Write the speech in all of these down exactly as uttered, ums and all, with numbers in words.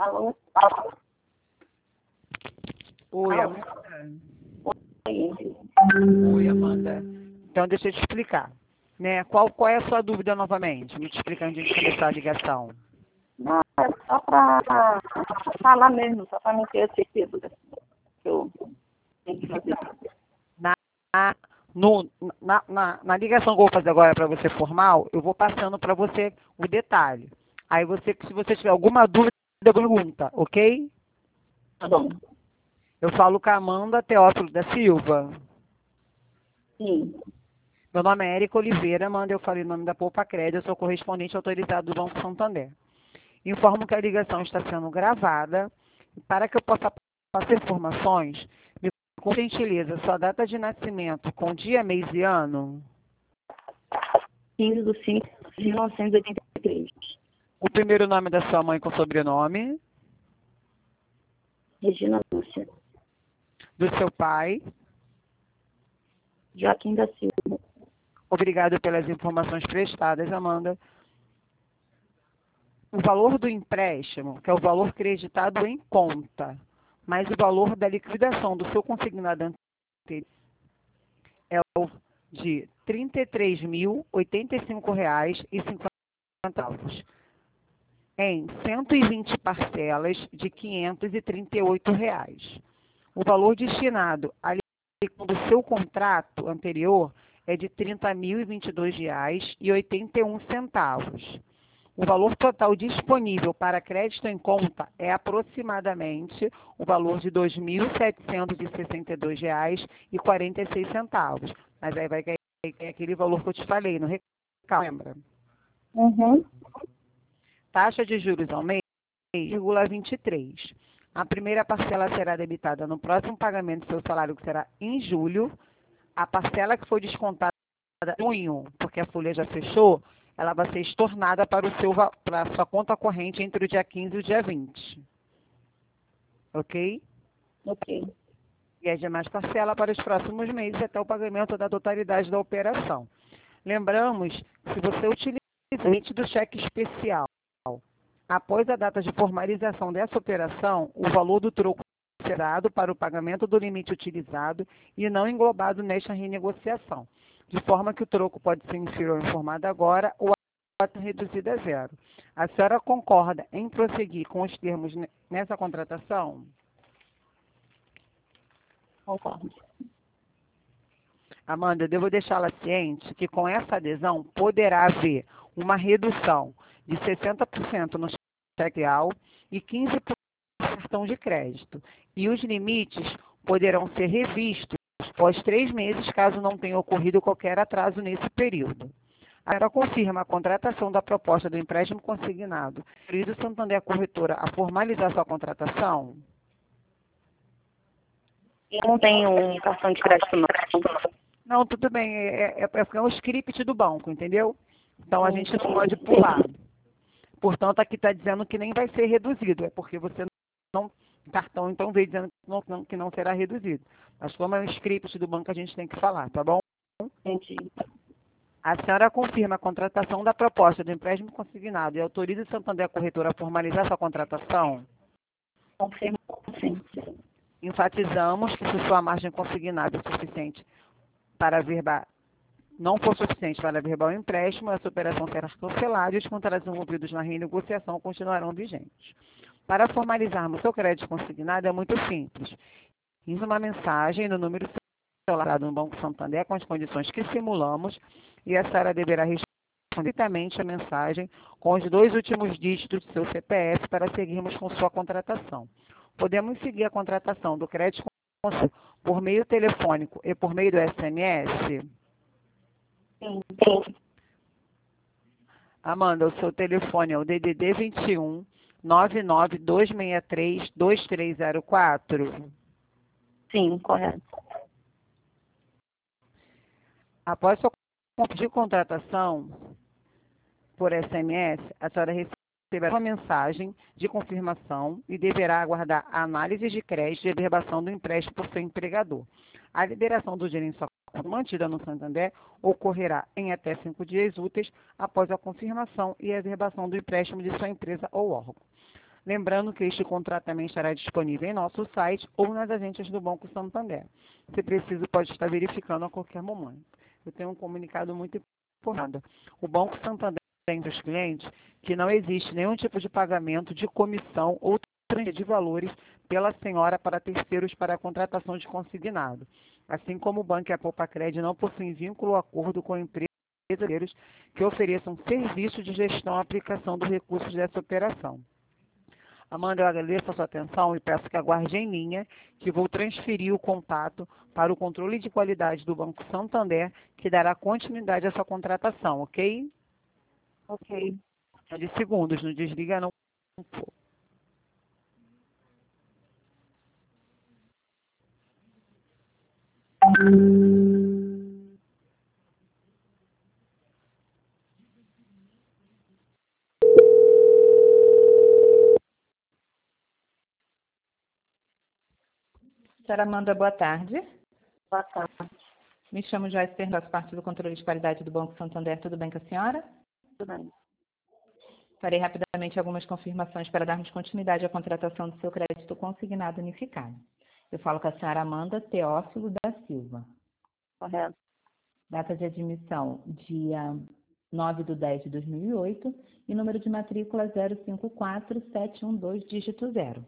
Alô? Alô? Oi, Alô? Amanda. Oi. Oi, Amanda. Então, deixa eu te explicar. Né? Qual, qual é a sua dúvida novamente? Me explica antes de começar a ligação. Não, é só para falar mesmo, só para não ter certeza que eu tenho que fazer. Na, no, na, na, na ligação que eu vou fazer agora para você formal, eu vou passando para você o detalhe. Aí, você, se você tiver alguma dúvida, pergunta, ok? Tá bom. Eu falo com a Amanda Teófilo da Silva. Sim. Meu nome é Érica Oliveira, Amanda, eu falei o nome da Poupa Crédito, eu sou correspondente autorizado do Banco Santander. Informo que a ligação está sendo gravada. Para que eu possa passar informações, me com gentileza, sua data de nascimento, com dia, mês e ano. quinze de cinco de mil novecentos e oitenta e três. O primeiro nome da sua mãe com sobrenome. Regina Lúcia. Do seu pai. Joaquim da Silva. Obrigado pelas informações prestadas, Amanda. O valor do empréstimo, que é o valor creditado em conta, mais o valor da liquidação do seu consignado anterior, é o de trinta e três mil, oitenta e cinco reais e cinquenta centavos, em cento e vinte parcelas de quinhentos e trinta e oito reais. O valor destinado à liquidação do seu contrato anterior é de trinta mil e vinte e dois reais e oitenta e um centavos. O valor total disponível para crédito em conta é aproximadamente o valor de dois mil setecentos e sessenta e dois reais e quarenta e seis centavos. Mas aí vai cair aquele valor que eu te falei, não lembra? Uhum. Taxa de juros ao mês, seis vírgula vinte e três. A primeira parcela será debitada no próximo pagamento do seu salário, que será em julho. A parcela que foi descontada em junho, porque a folha já fechou, ela vai ser estornada para o seu para a sua conta corrente entre o dia quinze e o dia vinte. Ok? Ok. E as demais parcelas para os próximos meses até o pagamento da totalidade da operação. Lembramos que se você utiliza o limite do cheque especial, após a data de formalização dessa operação, o valor do troco será dado para o pagamento do limite utilizado e não englobado nesta renegociação, de forma que o troco pode ser inferior ao informado agora ou a reduzida a zero. A senhora concorda em prosseguir com os termos nessa contratação? Concordo. Amanda, eu devo deixá-la ciente que com essa adesão poderá haver uma redução de sessenta por cento no cheque real e quinze por cento no cartão de crédito. E os limites poderão ser revistos após três meses, caso não tenha ocorrido qualquer atraso nesse período. A senhora confirma a contratação da proposta do empréstimo consignado. Querido Santander, a corretora, a formalizar sua contratação? Eu não tenho um cartão de crédito, não. Não, tudo bem. É, é, é um script do banco, entendeu? Então, a gente não pode pular. Portanto, aqui está dizendo que nem vai ser reduzido. É porque você não... Cartão, então, veio dizendo que não, não, que não será reduzido. Mas como é um script do banco, a gente tem que falar, tá bom? Entendi. A senhora confirma a contratação da proposta do empréstimo consignado e autoriza o Santander a corretora a formalizar sua contratação? Confirmo, sim. Enfatizamos que se sua margem consignada é suficiente para verba, não for suficiente para verbar o empréstimo, essa operação será cancelada e os contratos envolvidos na renegociação continuarão vigentes. Para formalizarmos seu crédito consignado é muito simples. Envie uma mensagem no número celular no Banco Santander com as condições que simulamos e a senhora deverá responder diretamente a mensagem com os dois últimos dígitos do seu C P F para seguirmos com sua contratação. Podemos seguir a contratação do crédito por meio telefônico e por meio do S M S? Sim, sim. Amanda, o seu telefone é o D D D vinte e um, nove nove dois seis três, dois três zero quatro? Sim, correto. Após sua de contratação por S M S, a senhora receberá uma mensagem de confirmação e deverá aguardar a análise de crédito e a verbação do empréstimo por seu empregador. A liberação do dinheiro em sua conta mantida no Santander ocorrerá em até cinco dias úteis após a confirmação e a verbação do empréstimo de sua empresa ou órgão. Lembrando que este contrato também estará disponível em nosso site ou nas agências do Banco Santander. Se preciso, pode estar verificando a qualquer momento. Eu tenho um comunicado muito importante. O Banco Santander tem para os clientes que não existe nenhum tipo de pagamento de comissão ou transferência de valores pela senhora para terceiros para a contratação de consignado. Assim como o banco e a Poupa-Cred não possuem vínculo ou acordo com empresas que ofereçam serviço de gestão e aplicação dos recursos dessa operação. Amanda, eu agradeço a sua atenção e peço que aguarde em linha, que vou transferir o contato para o controle de qualidade do Banco Santander, que dará continuidade à sua contratação, ok? Ok. É de segundos, não desliga não. Senhora Amanda, boa tarde. Boa tarde. Me chamo Joyce Fernandes, parte do controle de qualidade do Banco Santander. Tudo bem com a senhora? Tudo bem. Farei rapidamente algumas confirmações para darmos continuidade à contratação do seu crédito consignado unificado. Eu falo com a senhora Amanda Teófilo da Silva. Correto. Data de admissão, dia nove de dez de dois mil e oito e número de matrícula zero cinco quatro sete um dois, dígito zero.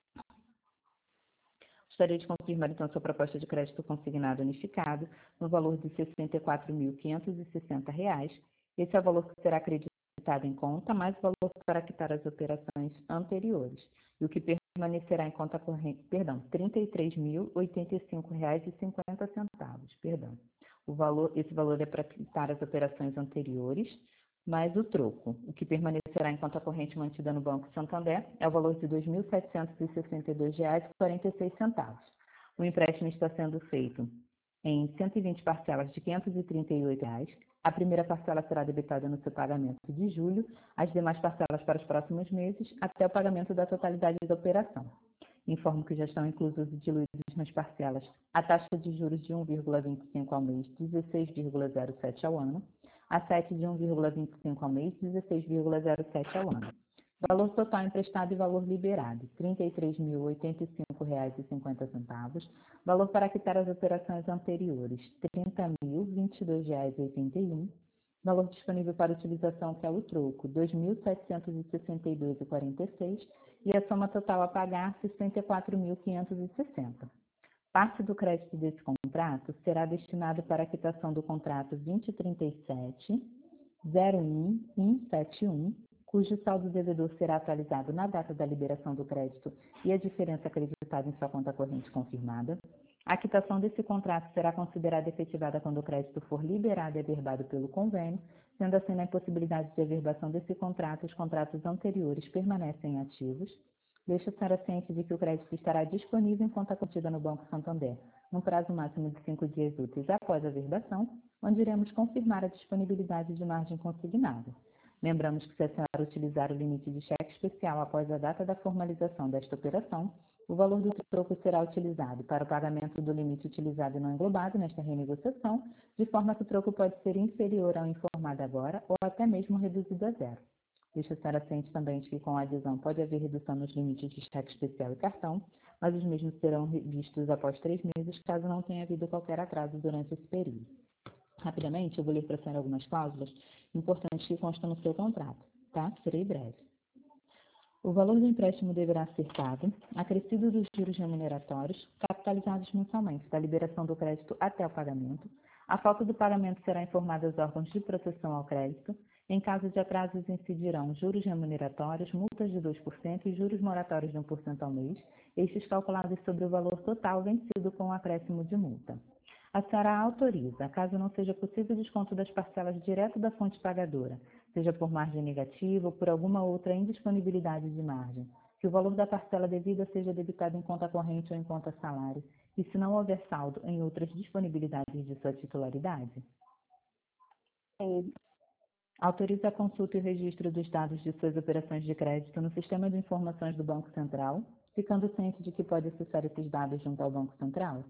Gostaria de confirmar, então, sua proposta de crédito consignado unificado no valor de sessenta e quatro mil quinhentos e sessenta reais. Esse é o valor que será acreditado em conta, mais o valor para quitar as operações anteriores, e o que permanecerá em conta corrente, perdão, trinta e três mil oitenta e cinco reais e cinquenta centavos, perdão. O valor, esse valor é para quitar as operações anteriores, mais o troco. O que permanecerá em conta corrente mantida no Banco Santander é o valor de dois mil setecentos e sessenta e dois reais e quarenta e seis centavos. O empréstimo está sendo feito em cento e vinte parcelas de quinhentos e trinta e oito reais. A primeira parcela será debitada no seu pagamento de julho, as demais parcelas para os próximos meses, até o pagamento da totalidade da operação. Informo que já estão inclusos e diluídos nas parcelas a taxa de juros de um vírgula vinte e cinco ao mês, dezesseis vírgula zero sete ao ano, a sete de um vírgula vinte e cinco ao mês, dezesseis vírgula zero sete ao ano. Valor total emprestado e valor liberado, trinta e três mil oitenta e cinco reais e cinquenta centavos. Valor para quitar as operações anteriores, trinta mil vinte e dois reais e oitenta e um. Valor disponível para utilização, que é o troco, dois mil setecentos e sessenta e dois reais e quarenta e seis centavos. E a soma total a pagar, sessenta e quatro mil quinhentos e sessenta. Parte do crédito desse contrato será destinado para a quitação do contrato vinte trinta e sete zero um cento e setenta e um, cujo saldo devedor será atualizado na data da liberação do crédito e a diferença acreditada em sua conta corrente confirmada. A quitação desse contrato será considerada efetivada quando o crédito for liberado e averbado pelo convênio, sendo assim, na impossibilidade de averbação desse contrato, os contratos anteriores permanecem ativos. Deixa a senhora ciente de que o crédito estará disponível em conta contida no Banco Santander, num prazo máximo de cinco dias úteis após a averbação, onde iremos confirmar a disponibilidade de margem consignada. Lembramos que, se a senhora utilizar o limite de cheque especial após a data da formalização desta operação, o valor do troco será utilizado para o pagamento do limite utilizado e não englobado nesta renegociação, de forma que o troco pode ser inferior ao informado agora ou até mesmo reduzido a zero. Deixa a senhora ciente também de que, com a adesão, pode haver redução nos limites de cheque especial e cartão, mas os mesmos serão revistos após três meses, caso não tenha havido qualquer atraso durante esse período. Rapidamente, eu vou ler para a senhora algumas cláusulas importantes que constam no seu contrato, tá? Serei breve. O valor do empréstimo deverá ser pago, acrescido dos juros remuneratórios, capitalizados mensalmente, da liberação do crédito até o pagamento. A falta do pagamento será informada aos órgãos de proteção ao crédito. Em caso de atrasos, incidirão juros remuneratórios, multas de dois por cento e juros moratórios de um por cento ao mês, estes calculados sobre o valor total vencido com o acréscimo de multa. A senhora autoriza, caso não seja possível o desconto das parcelas direto da fonte pagadora, seja por margem negativa ou por alguma outra indisponibilidade de margem, que o valor da parcela devida seja debitado em conta corrente ou em conta salário, e se não houver saldo em outras disponibilidades de sua titularidade. Sim. Autoriza a consulta e registro dos dados de suas operações de crédito no Sistema de Informações do Banco Central, ficando ciente de que pode acessar esses dados junto ao Banco Central.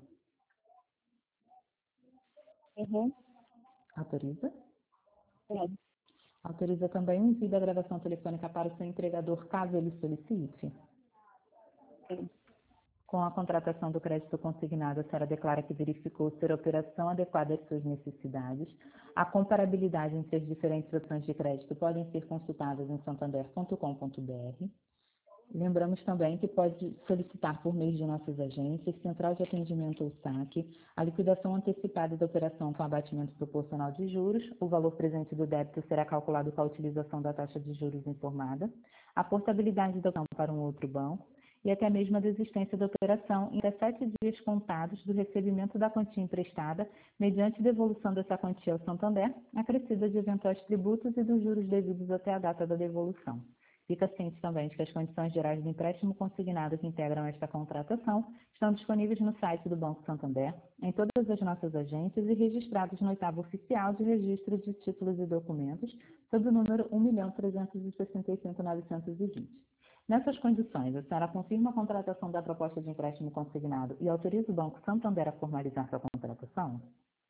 Uhum. Autoriza? Sim. Autoriza também o envio da gravação telefônica para o seu empregador, caso ele solicite? Sim. Com a contratação do crédito consignado, a senhora declara que verificou ser a operação adequada às suas necessidades. A comparabilidade entre as diferentes opções de crédito podem ser consultadas em santander ponto com ponto br. Lembramos também que pode solicitar por meio de nossas agências, Central de Atendimento ou saque, a liquidação antecipada da operação com abatimento proporcional de juros. O valor presente do débito será calculado com a utilização da taxa de juros informada, a portabilidade da operação para um outro banco e até mesmo a desistência da operação em até sete dias contados do recebimento da quantia emprestada, mediante devolução dessa quantia ao Santander, acrescida de eventuais tributos e dos juros devidos até a data da devolução. Fica ciente também de que as condições gerais do empréstimo consignado que integram esta contratação estão disponíveis no site do Banco Santander, em todas as nossas agências e registrados no oitavo oficial de registro de títulos e documentos, sob o número um milhão trezentos e sessenta e cinco mil novecentos e vinte. Nessas condições, a senhora confirma a contratação da proposta de empréstimo consignado e autoriza o Banco Santander a formalizar sua contratação?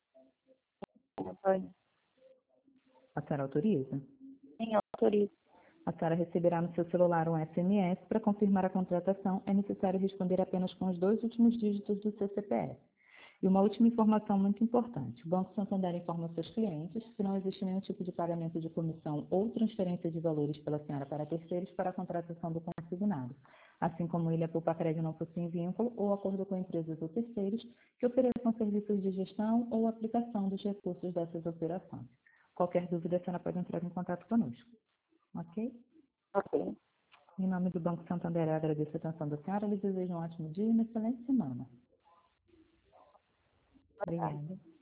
A senhora autoriza? Sim, autorizo. A senhora receberá no seu celular um S M S. Para confirmar a contratação, é necessário responder apenas com os dois últimos dígitos do seu C P F. E uma última informação muito importante. O Banco Santander informa seus clientes que não existe nenhum tipo de pagamento de comissão ou transferência de valores pela senhora para terceiros para a contratação do consignado, assim como Ilha Poupa Crédito não possui vínculo ou acordo com empresas ou terceiros que ofereçam serviços de gestão ou aplicação dos recursos dessas operações. Qualquer dúvida, a senhora pode entrar em contato conosco. Ok? Ok. Em nome do Banco Santander, eu agradeço a atenção da senhora. Eu lhes desejo um ótimo dia e uma excelente semana. Obrigada.